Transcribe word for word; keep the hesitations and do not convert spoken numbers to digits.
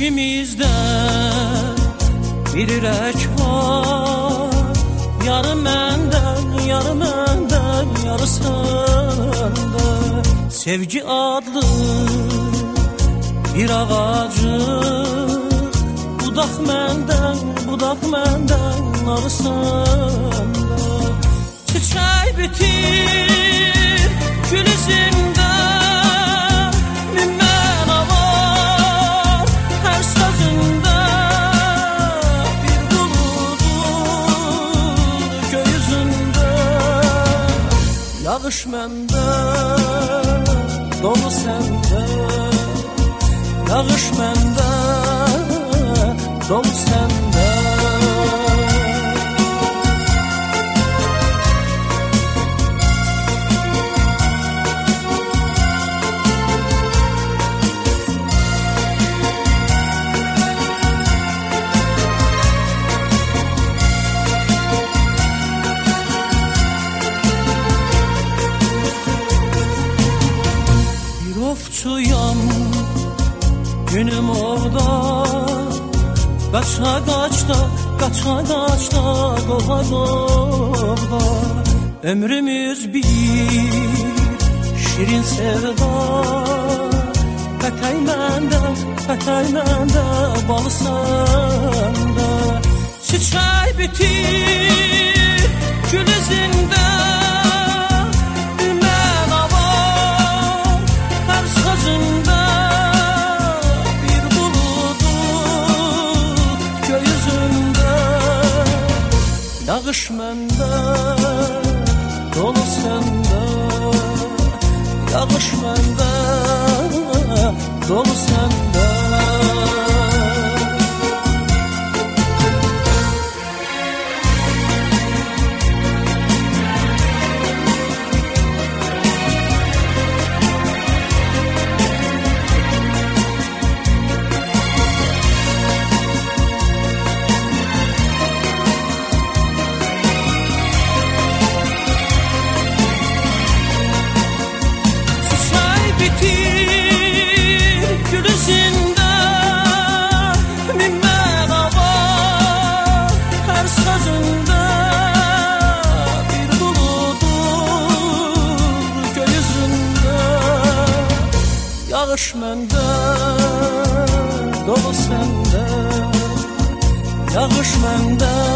İkimizde bir yürek var, yarı menden, yarı menden, yarı sende. Sevgi adlı bir ağacı, budak menden, budak menden, narı sende. Çiçeği bitir, gül izinde, min var her sözünde. Bir buludur göğüzünde, yağış mende, dolu sende. Yağış mende, dolu sende. Bir ofçuyam, günüm orada, kaça kaçta, kaça kaçta, kova kova. Ömrümüz bir şirin sevda, petey mende, petey mende, balı sende. Çiçeği bitir, gül izinde, bilmem var her sözünde. Yağış mende, dolu sende. Yağış mende, dolu sende. Yağış mende, dolu sende. Yağış mende,